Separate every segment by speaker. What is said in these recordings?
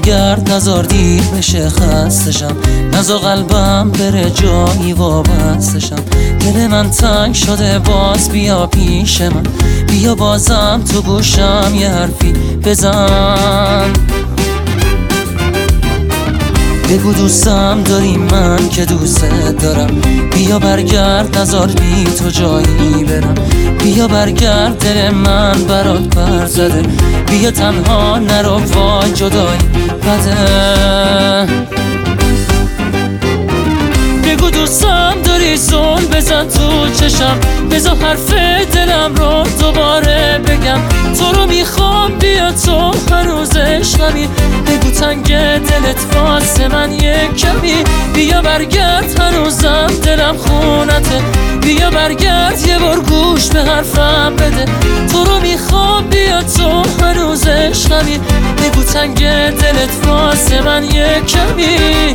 Speaker 1: برگرد نزار دیر بشه خستشم، نزار قلبم بره جایی وابستشم. دل من تنگ شده باز بیا پیش من، بیا بازم تو گوشم یه حرفی بزن. بگو دوستم داری من که دوست دارم، بیا برگرد نزار بی تو جایی برم. بیا برگرد دل من برات پر زده، بیا تنها نرو وای جدایی بده. بگو دوستم داری زل بزن تو چشم، بذار حرف دلم رو دوباره بگم. تو رو میخوام بیا تو هنوز عشقمی، بگو تنگ دلت واسه من یه کمی. بیا برگرد هنوزم دلم خونته، بیا برگرد یه بار گوش به حرفم بده. تو رو میخوام بیا تو هنوز عشقمی، بگو تنگ دلت واسه من یه کمی.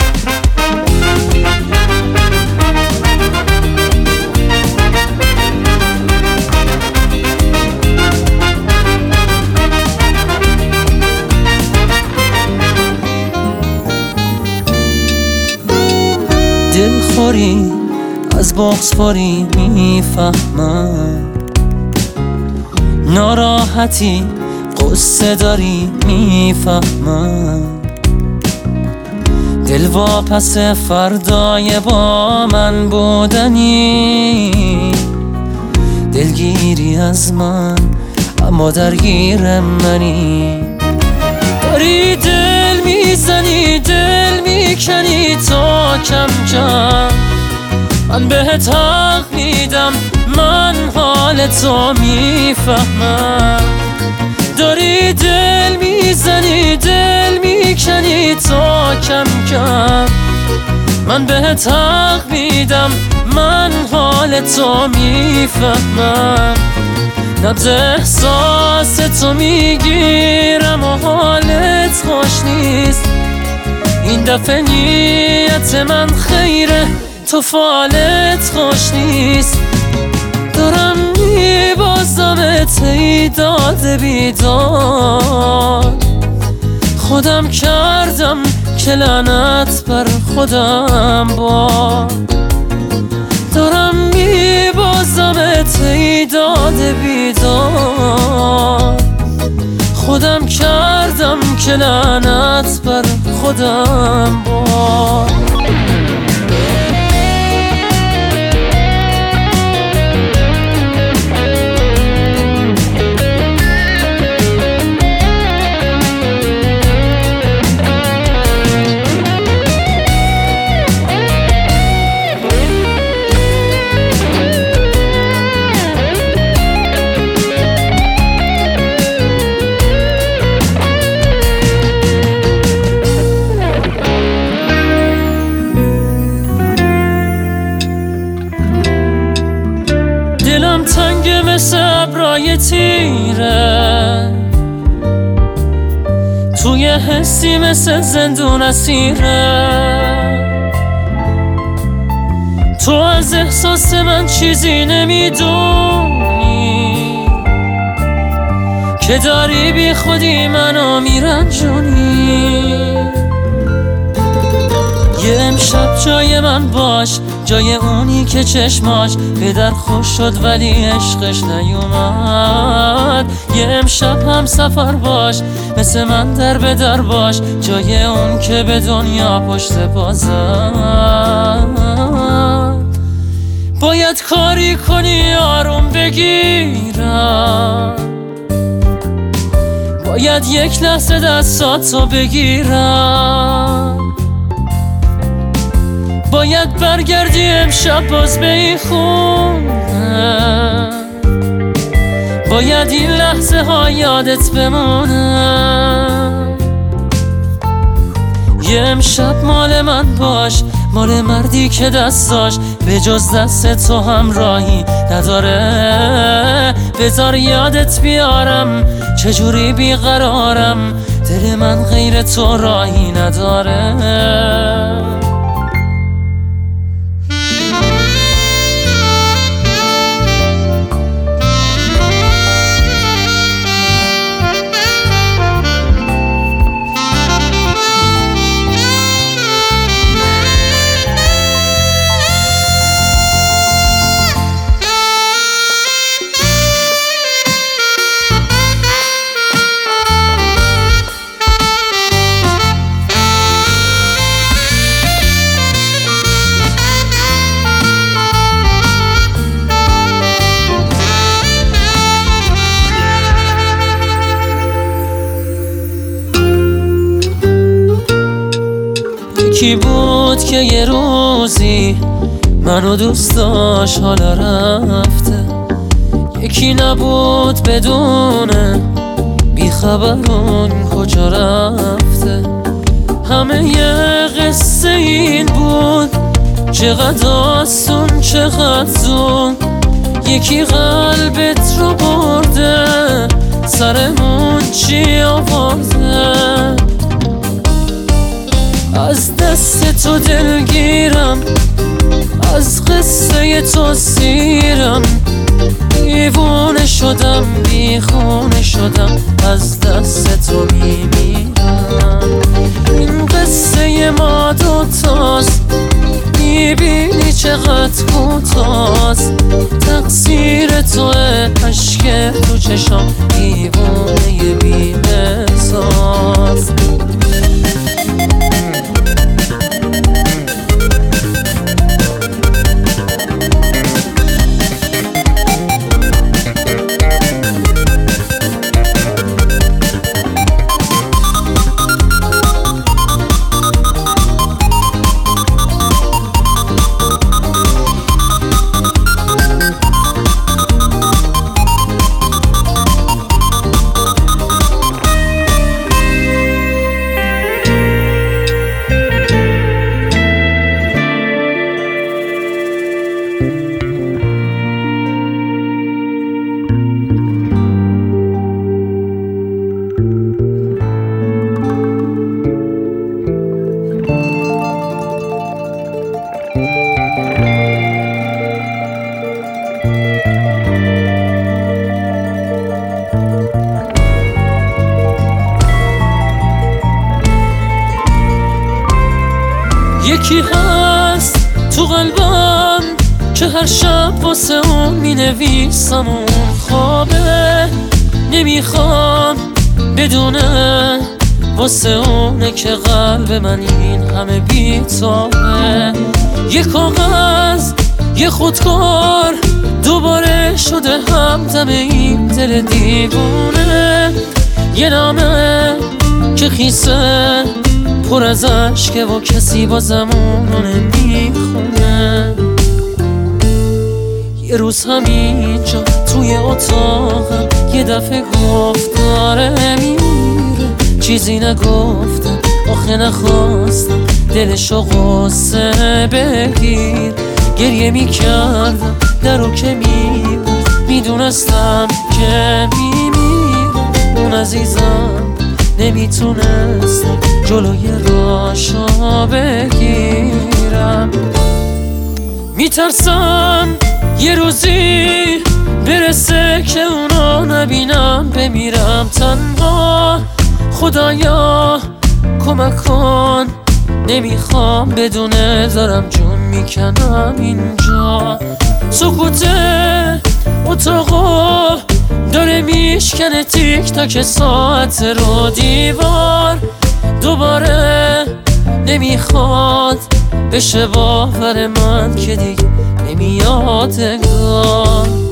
Speaker 1: دلخوری از بغض‌خوری میفهمم، ناراحتی قصه داری میفهمم. دل واپس فردای با من بودنی، دلگیری از من اما درگیر منی. داری دل میزنی دل میکنی تا کم کم، من بهت حق میدم من حال تو میفهمم. داری دل میزنی دل میکنی تا کم کم، من بهت حق میدم من حال تو میفهمم. نبض احساس تو میگیرم و حالت خوش نیست، این دفعه نیت من خیره تو فالت خوش نیست. دارم میبازمت ای داده بیداد، خودم کردم که لعنت بر خودم باد. دارم میبازمت ای داده بیداد، خودم کردم که لعنت بر خودم باد. دلم تنگ مثل ابرای تیره، توی حسی مثل زندون اسیره. تو از احساس من چیزی نمیدونی، که داری بی خودی منو میرنجونی. یه امشب جای من باش، جای اونی که چشماش به در خوش شد ولی عشقش نیومد. یه امشب هم سفر باش، مثل من در به در باش، جای اون که به دنیا پشت بازد. باید کاری کنی آروم بگیرم، باید یک لحظه دستاتو بگیرم. باید برگردی امشب باز به این خونه، باید این لحظه ها یادت بمونه. یه امشب مال من باش، مال مردی که دستاش به جز دست تو همراهی نداره. بذار یادت بیارم چجوری بیقرارم، دل من غیر تو راهی نداره. یکی بود که یه روزی منو دوست داشت حالا رفته، یکی نبود بدونه بیخبرون کجا رفته. همه یه قصه این بود، چقدر آسون چقدر زون، یکی قلبت رو برده سرمون چی آورده. از دست تو دلگیرم، از قصه تو سیرم، دیوونه شدم بیخونه شدم، از دست تو میمیرم. این قصه ما دوتاست، میبینی چقدر کوتاست، تقصیر توه اشک تو چشام، دیوونه بیمه ساز. یکی هست تو قلبم که هر شب واسه اون می نویسم، اون خوابه نمیخوام بدونه، واسه اونه که قلب من این همه بی‌تابه. یه کاغذ یه خودکار دوباره شده همدم این دل دیوونه، یه نامه که خیسه پر از عشقه و کسی بازم اونو نمیخونه. یه روز همینجا توی اتاقم یه دفعه گفت داره میره، چیزی نگفتم آخه نخواستم دلشو غصه بگیر. گریه میکردم درو که میبود، میدونستم که میمیرم، اون عزیزم نمیتونستم جلوی راشو بگیرم. میترسم یه روزی برسه که اونو نبینم، بمیرم تنها. خدایا کمک کن، نمیخوام بدونه دارم جون میکنم اینجا. سکوت اتاقو داره میشکنه تیک تاک ساعت رو، دیوار دوباره نمیخواد بشه باور من که دیگه نمیاد انگار.